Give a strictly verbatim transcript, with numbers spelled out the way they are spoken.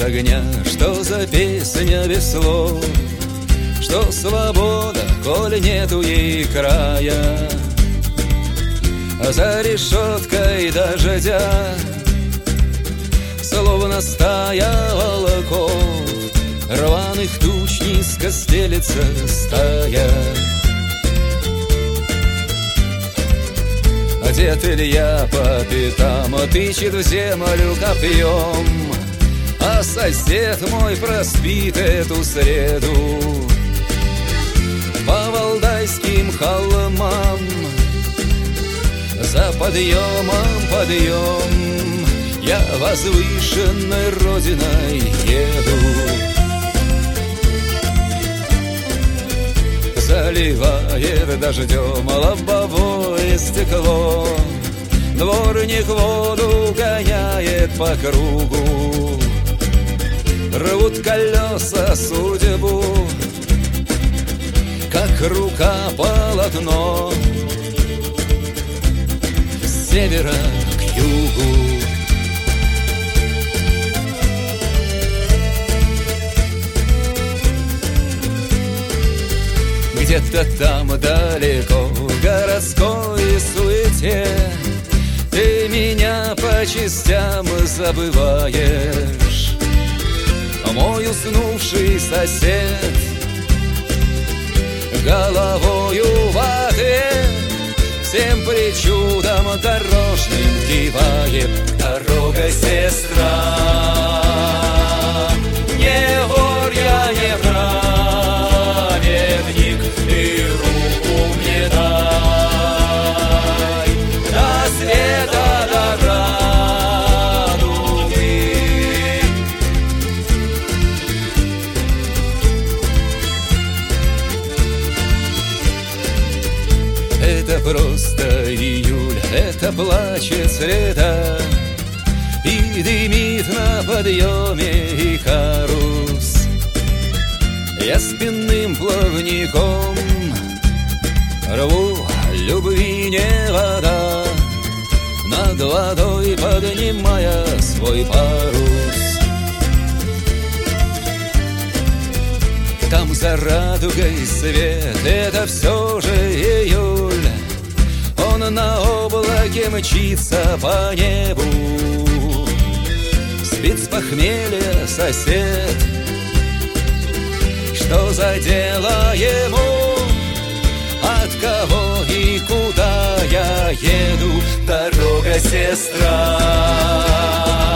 огня, что за песня без слов, что свобода, коль нету ей края. За решеткой дождя, словно стая волков, рваных туч низко стелется стая. Дед Илья по пятам тычет в землю копьем, а сосед мой проспит эту среду. По валдайским холмам за подъемом подъем я возвышенной родиной еду. Заливает дождем лобовое стекло, дворник воду гоняет по кругу. Рвут колеса судьбу, как рука полотно, с севера к югу. Где-то там далеко в городской суете ты меня по частям забываешь. Мой уснувший сосед головою в ответ всем причудам дорожным кивает. Дорога, сестра, не вор я, не праведник, и руку мне дай до света, до радуги. Это просто июль, это плачет среда, и дымит на подъеме Икарус. Я спинным плавником рву любви не вода, над водой поднимая свой парус. Там за радугой свет, это все же июль, он на облаке мчится по небу. Спит с похмелья сосед, что за дело ему, от кого и куда я еду? Дорога, сестра,